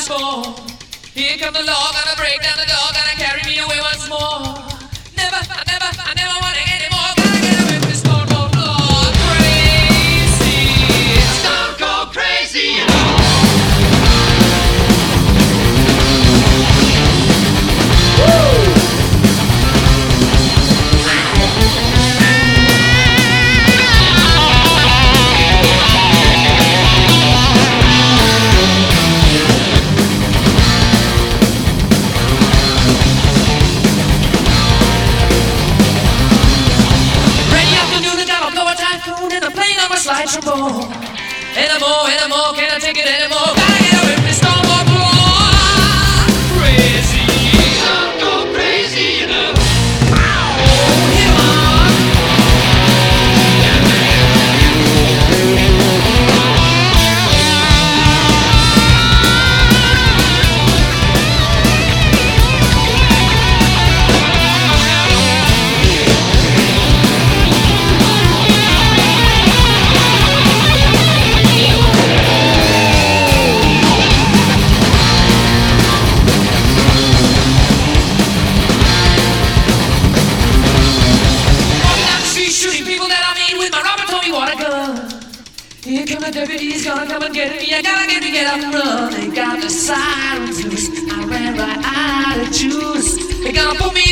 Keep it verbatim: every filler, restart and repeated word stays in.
before. Here come the law, gonna break down the door, gonna carry me away once more. Never, I never, I never want it anymore. Gotta get away from this stone cold floor. Crazy, stone cold crazy, you know. Slide some more, anymore, anymore, can't I take it anymore? Gotta get away from this stone wall floor. Crazy, I'm go crazy, you know. Oh, here Here come the deputies, gonna come and get me. I gotta get me, get up and run. They got the sirens loose. I ran right out of juice. They gonna put me